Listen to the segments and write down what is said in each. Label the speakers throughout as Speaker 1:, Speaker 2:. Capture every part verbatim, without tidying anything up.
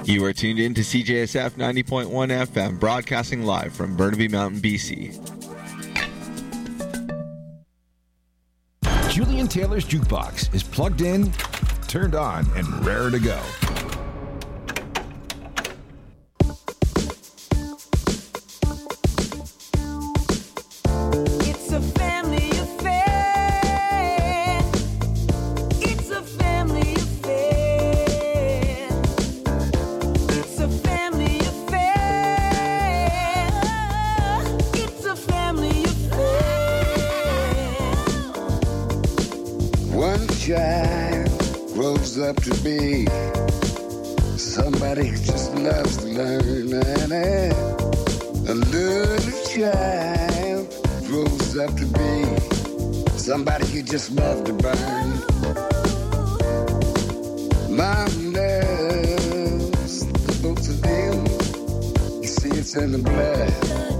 Speaker 1: You are tuned in to C J S F ninety point one F M, broadcasting live from Burnaby Mountain, B C.
Speaker 2: Julian Taylor's Jukebox is plugged in, turned on, and raring to go.
Speaker 3: Up to be somebody who just loves to learn, and a little child grows up to be somebody who just loves to burn. Mom loves the both of them. You see, it's in the blood.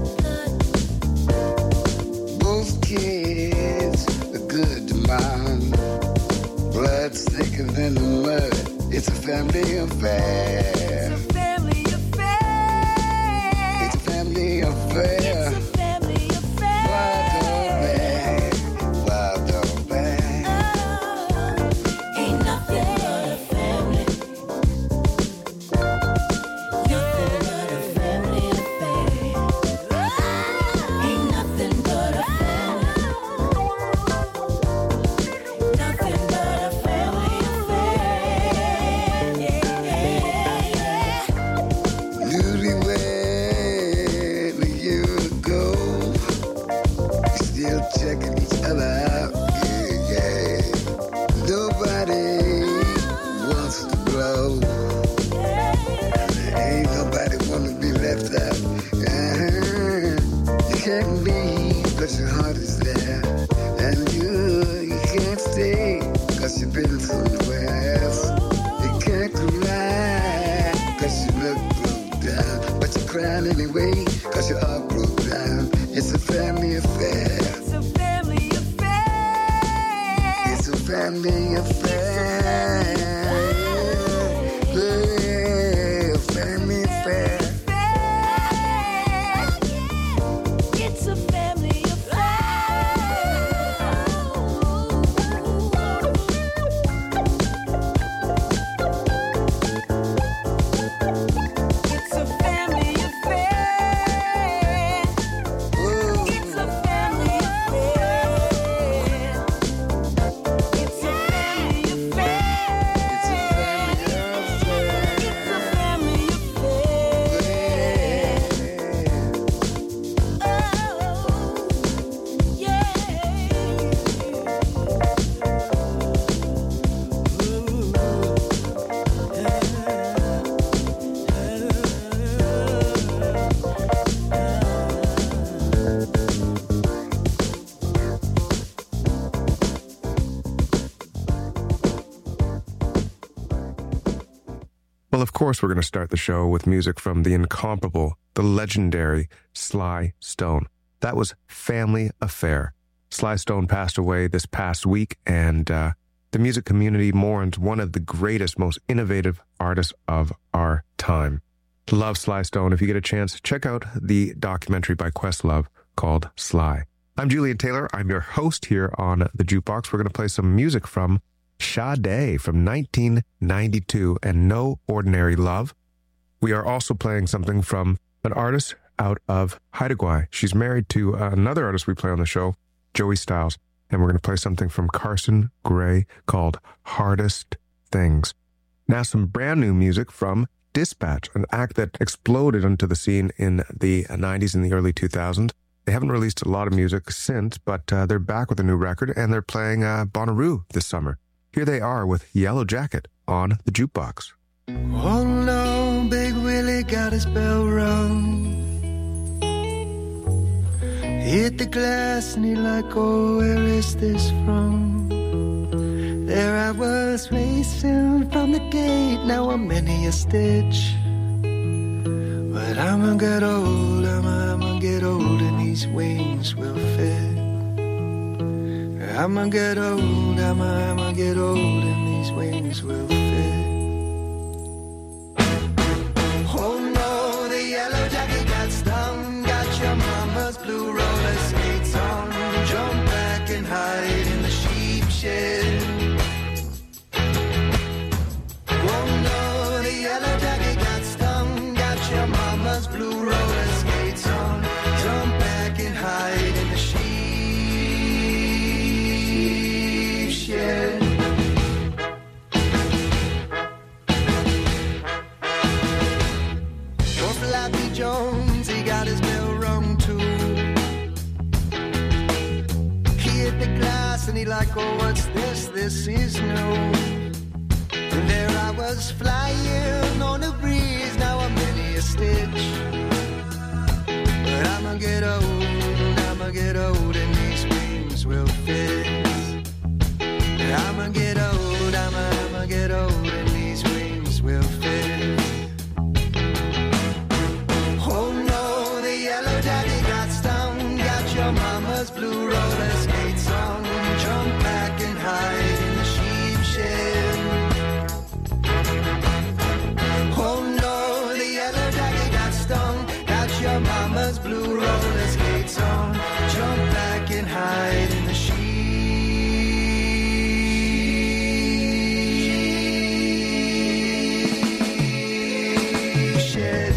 Speaker 3: Both kids are good to mom. Blood's thicker than the mud. It's a family affair. It's a family affair. It's a family affair. It's a family affair. Wild dog bang, wild dog bang. Oh, ain't nothing but a family. Nothing but a family affair. Ain't nothing but a family. Nothing but checking each other out, yeah, yeah. Nobody wants to blow. Ain't nobody wanna be left out. Uh-huh. You can't leave cause your heart is there. And you, you can't stay cause you've been somewhere else. You can't cry cause you look broke down. But you're crying anyway cause you're all broke down. It's a family affair. Family affair, yeah, family affair. It's a family It's a family affair. It's a family affair.
Speaker 4: Well, of course, we're going to start the show with music from the incomparable, the legendary Sly Stone. That was Family Affair. Sly Stone passed away this past week, and uh, the music community mourns one of the greatest, most innovative artists of our time. Love Sly Stone. If you get a chance, check out the documentary by Questlove called Sly. I'm Julian Taylor. I'm your host here on The Jukebox. We're going to play some music from Sade from nineteen ninety-two and No Ordinary Love. We are also playing something from an artist out of Haida Gwaii. She's married to another artist we play on the show, Joey Styles, and we're going to play something from Carson Gray called Hardest Things. Now some brand new music from Dispatch, an act that exploded onto the scene in the nineties and the early two thousands. They haven't released a lot of music since, but uh, they're back with a new record, and they're playing uh, Bonnaroo this summer. Here they are with Yellow Jacket on the Jukebox.
Speaker 5: Oh no, Big Willie got his bell rung. Hit the glass and he like, oh, where is this from? There I was racing from the gate, now I'm many a stitch. But I'm gonna get old, I'm, I'm gonna get old and these wings will fit. I'm gonna get old, I'm, I'm gonna get old and these wings will fit. Jones, he got his bell rung too. He hit the glass and he like, oh, what's this? This is new. And there I was flying on a breeze, now I'm many a stitch. But I'ma get old, I'ma get old, and these wings will fit. I'ma get old, I'ma, I'ma get old, and these wings will fit. Oh no, the yellow daddy got stung, got your mama's blue roller skates on. Jump back and hide in the sheep shed. Oh no, the yellow daddy got stung, got your mama's blue roller skates on. Jump back and hide in the sheep shed.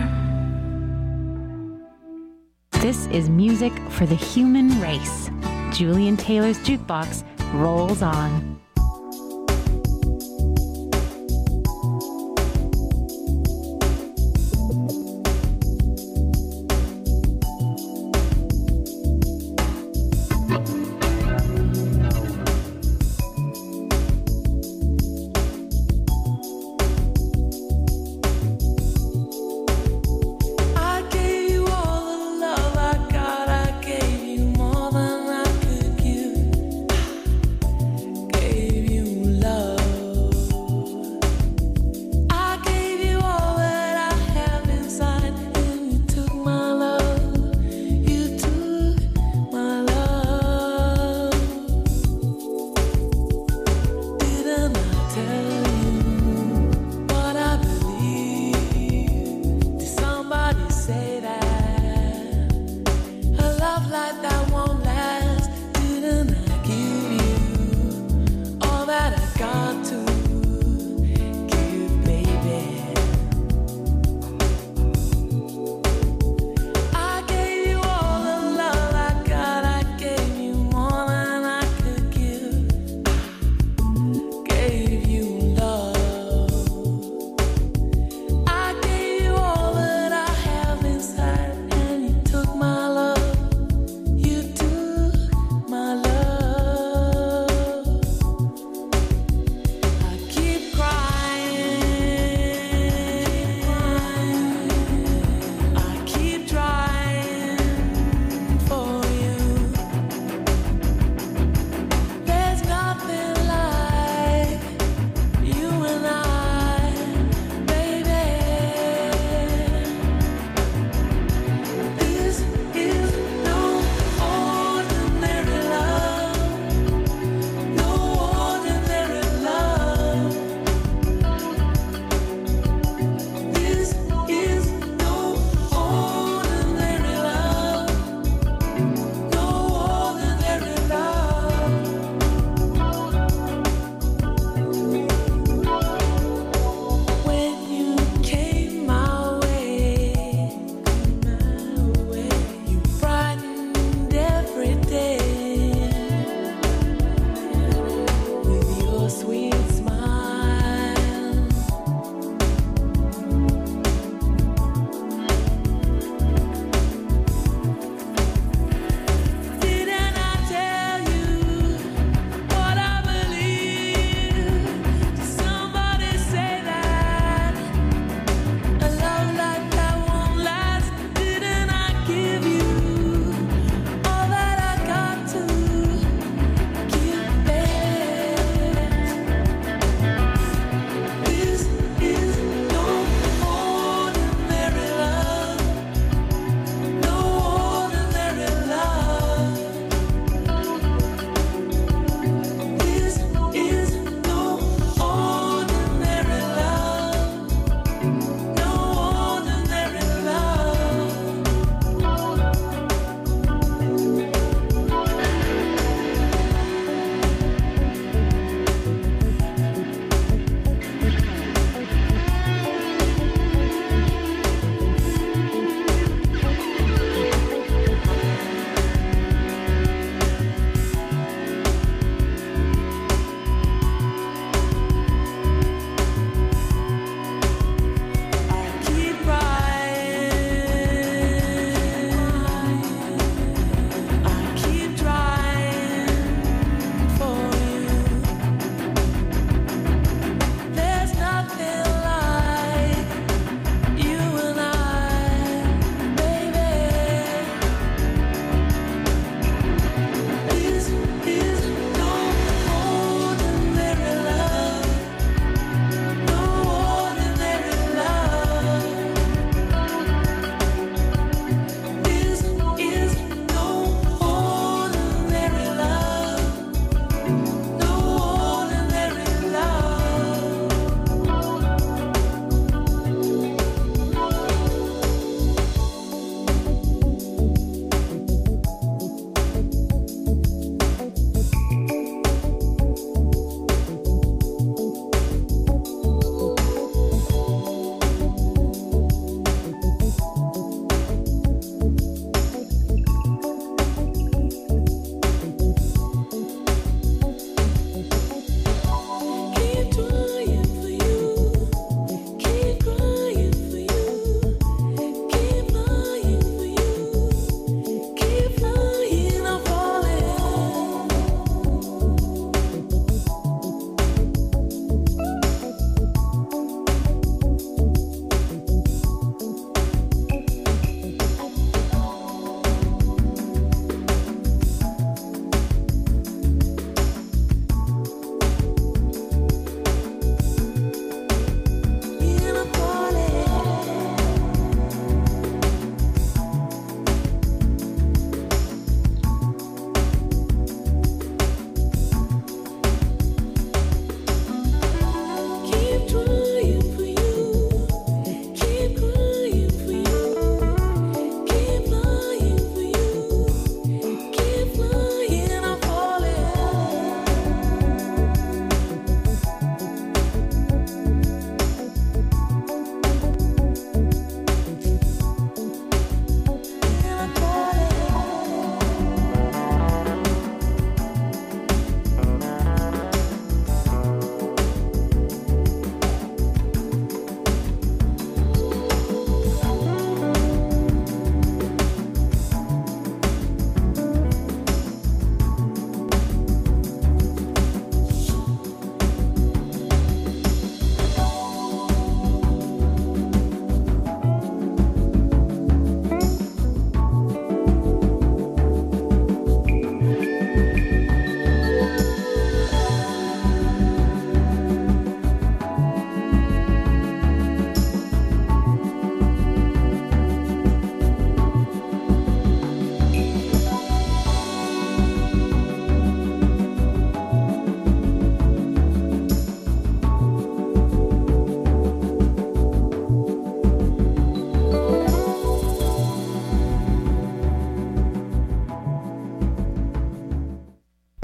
Speaker 6: This is music for the human race. Julian Taylor's Jukebox rolls on.
Speaker 7: Gave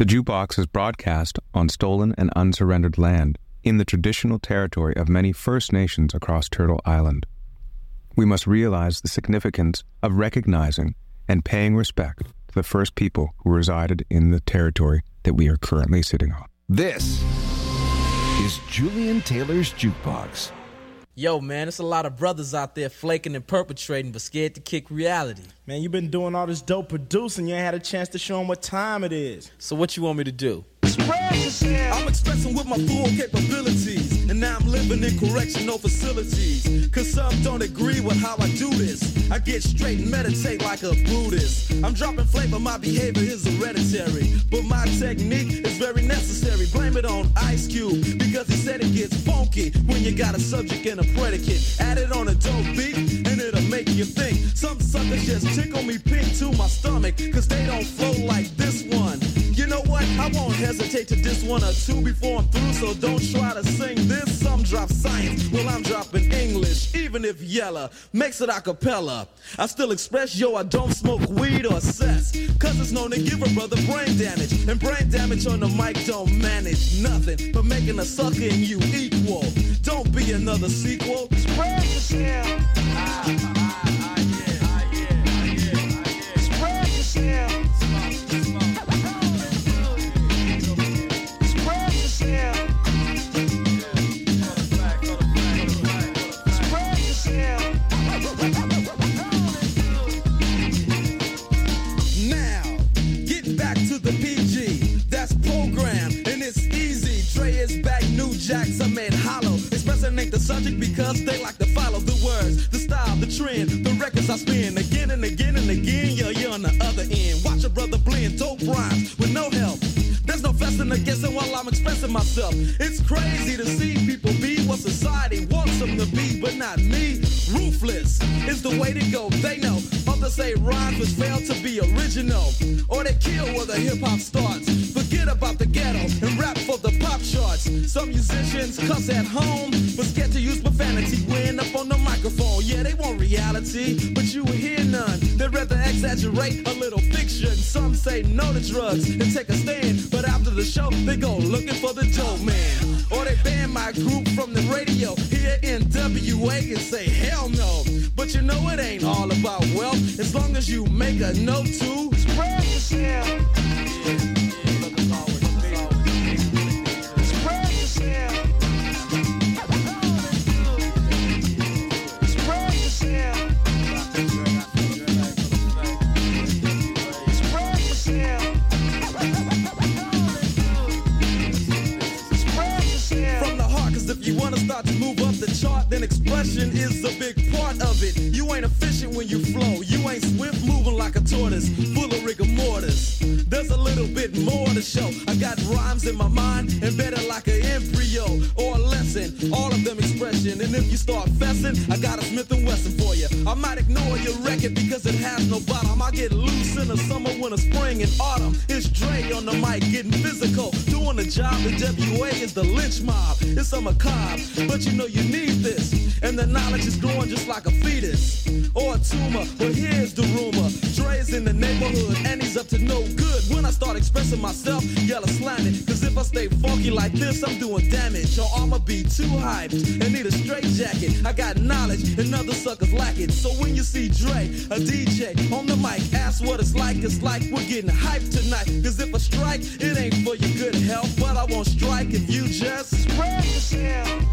Speaker 4: The Jukebox is broadcast on stolen and unsurrendered land in the traditional territory of many First Nations across Turtle Island. We must realize the significance of recognizing and paying respect to the first people who resided in the territory that we are currently sitting on.
Speaker 2: This is Julian Taylor's Jukebox.
Speaker 7: Yo, man, there's a lot of brothers out there flaking and perpetrating but scared to kick reality.
Speaker 8: Man, you've been doing all this dope producing. You ain't had a chance to show them what time it is.
Speaker 7: So what you want me to do?
Speaker 9: I'm expressing with my full capabilities, and now I'm living in correctional facilities. Cause some don't agree with how I do this. I get straight and meditate like a Buddhist. I'm dropping flavor, my behavior is hereditary, but my technique is very necessary. Blame it on Ice Cube, because he said it gets funky when you got a subject and a predicate. Add it on a dope beat, and it'll make you think. Some suckers just tickle me pink to my stomach, cause they don't flow like this one. You know what? I won't hesitate to diss one or two before I'm through, so don't try to sing this. Some drop science, well I'm dropping English. Even if Yella makes it a cappella, I still express, yo, I don't smoke weed or cess, cause it's known to give a brother brain damage. And brain damage on the mic don't manage nothing but making a sucker in you equal. Don't be another sequel. Spread yourself. Ah, ah, ah, yeah, ah, yeah, ah, yeah, ah, yeah. Spread yourself. Jacks are made hollow. Expressing ain't the subject because they like to follow the words, the style, the trend, the records I spin again and again and again. Yeah, you're on the other end. Watch a brother blend dope rhymes with no help. There's no fussing or guessing while I'm expressing myself. It's crazy to see people be what society wants them to be, but not me. Ruthless is the way to go. They know. Others say rhymes which fail to be original, or they kill where the hip hop starts. Forget about the ghetto and rap for the pop charts. Some musicians cuss at home, but scared to use profanity when up on the microphone. Yeah, they want reality, but you will hear none. They'd rather exaggerate a little fiction. Some say no to drugs and take a stand, but after the show, they go looking for the dope man. Or they ban my group from the radio here in W A and say hell no. But you know it ain't all about wealth, as long as you make a note to spread yourself. To move up the chart, then expression is a big part of it. You ain't efficient when you flow, you ain't swift moving like a tortoise, full of rigor mortis. There's a little bit more to show. I got rhymes in my mind, embedded like an embryo or a lesson, all of them expression. And if you start fessing, I got a Smith and Wesson for you. I might ignore your record because it has no bottom. I get loose in the summer, winter, spring, and autumn. It's Dre on the mic, getting physical, doing the job. The W A is the lynch mob. It's a macabre, but you know you need this, and the knowledge is growing just like a fetus or a tumor. But here's the rumor: Dre's in the neighborhood and he's up to no good. When I start expressing myself, y'all are slanted, cause if I stay funky like this, I'm doing damage. Or I'ma be too hyped and need a straight jacket. I got knowledge and other suckers lack it. So when you see Dre, a D J on the mic, ask what it's like. It's like we're getting hyped tonight, cause if I strike, it ain't for your good health, but I won't strike if you just spread yourself.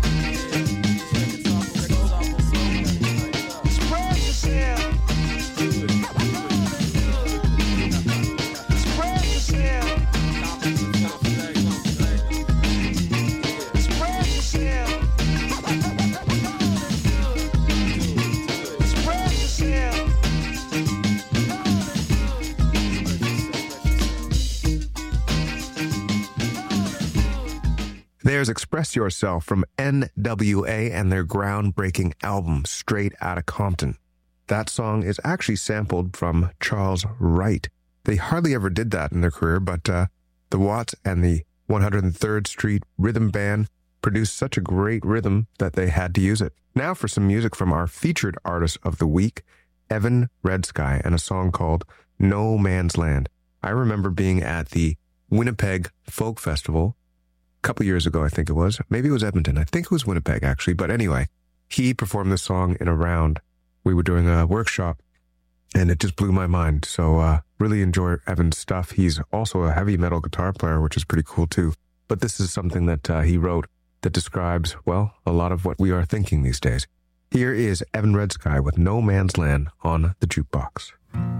Speaker 4: There's Express Yourself from N W A and their groundbreaking album, Straight Outta Compton. That song is actually sampled from Charles Wright. They hardly ever did that in their career, but uh, the Watts and the one hundred third Street Rhythm Band produced such a great rhythm that they had to use it. Now for some music from our featured artist of the week, Evan Redsky, and a song called No Man's Land. I remember being at the Winnipeg Folk Festival a couple years ago, I think it was. Maybe it was Edmonton. I think it was Winnipeg, actually. But anyway, he performed this song in a round. We were doing a workshop, and it just blew my mind. So uh, really enjoy Evan's stuff. He's also a heavy metal guitar player, which is pretty cool too. But this is something that uh, he wrote that describes, well, a lot of what we are thinking these days. Here is Evan Red Sky with No Man's Land on the Jukebox.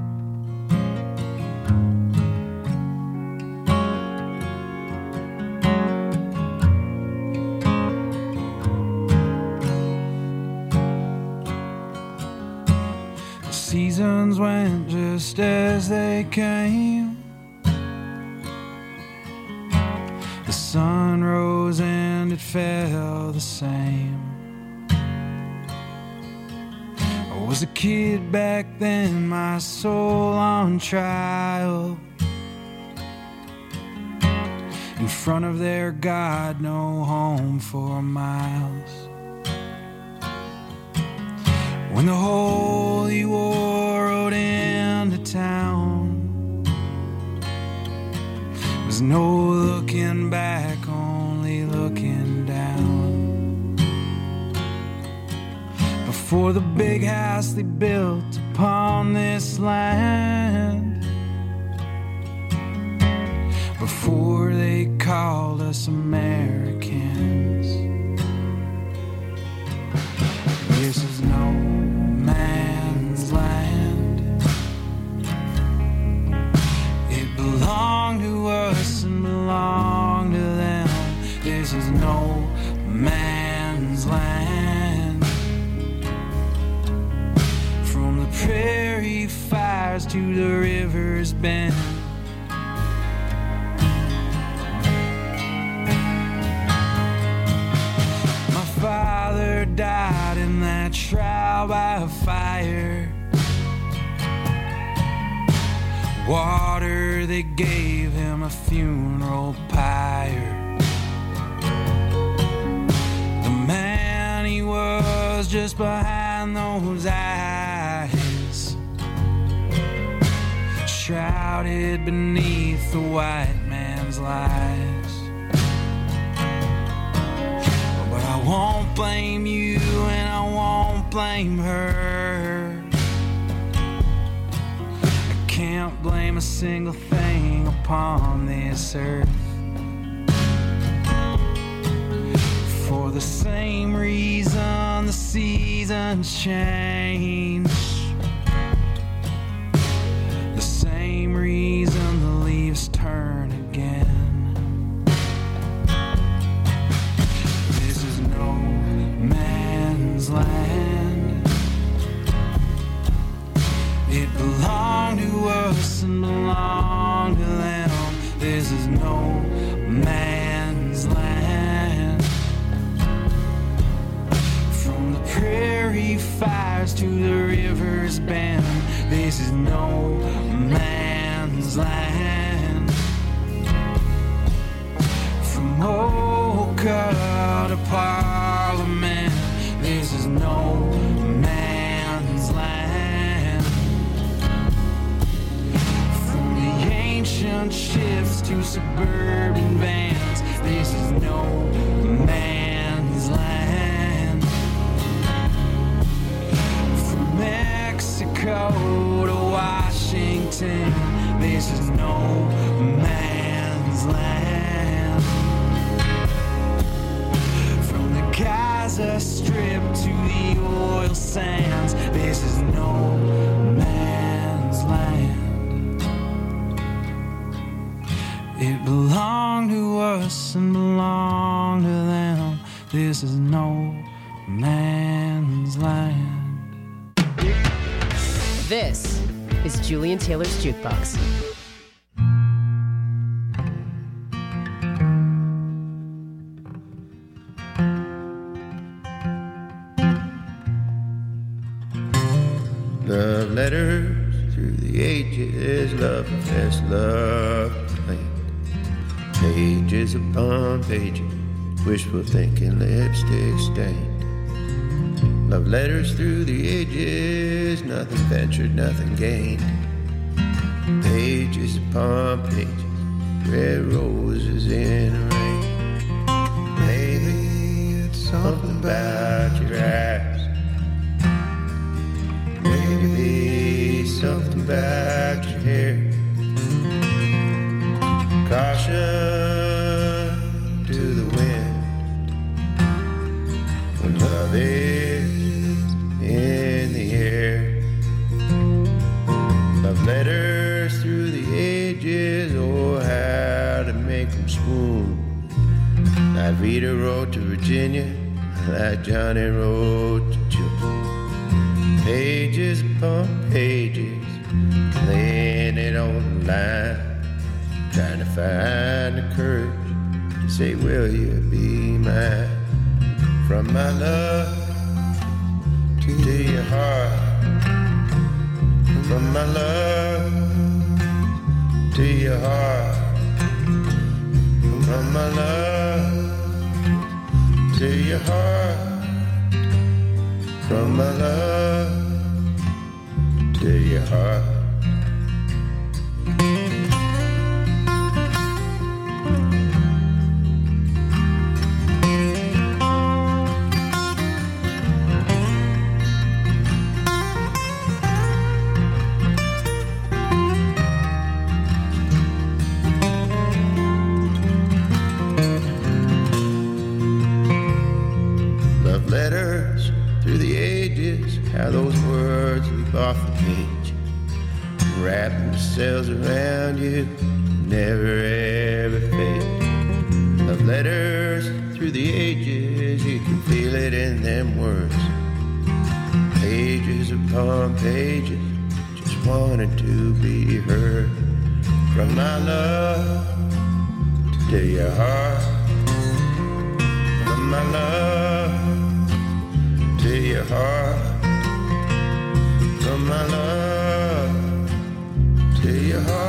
Speaker 10: The seasons went just as they came. The sun rose and it fell the same. I was a kid back then, my soul on trial. In front of their God, no home for miles. When the Holy War rode into town, there's no looking back, only looking down. Before the big house they built upon this land, before they called us Americans, this is no man's land. It belonged to us and belonged to them. This is no man's land. From the prairie fires to the river's bend, my father died in that trial by fire. Water, they gave him a funeral pyre. The man he was just behind those eyes, shrouded beneath the white man's lies. But I won't blame you and I won't blame her. Can't blame a single thing upon this earth. For the same reason the seasons change, the same reason the leaves turn again. This is no man's land. It belonged to us and belonged to them. This is no man's land. From the prairie fires to the river's bend, this is no man's land. From Oka to Parliament, this is no man's land. Ancient ships to suburban vans, this is no man's land. From Mexico to Washington, this is no man's land. From the Gaza Strip to the oil sands, this is no man's land. It belonged to us and belonged to them. This is no man's land.
Speaker 11: This is Julian Taylor's Jukebox.
Speaker 12: Love letters through the ages, love confess, love plain. Pages upon pages, wishful thinking, lipstick stained. Love letters through the ages, nothing ventured, nothing gained. Pages upon pages, red roses in the rain. Maybe it's something about your eyes. Maybe something about your hair. Caution to the wind when love is in the air. Love letters through the ages, oh, how to make them swoon. Like Vita wrote to Virginia, like Johnny wrote to Children. Pages upon pages, laying it on the line, trying to find the courage to say, will you be mine? From my love to your heart, from my love to your heart, from my love to your heart, from my love to your heart. How those words leap off the page, wrap themselves around you, never ever fade. Love letters through the ages, you can feel it in them words. Pages upon pages, just wanting to be heard. From my love to your heart, from my love to your heart, from my love to your heart.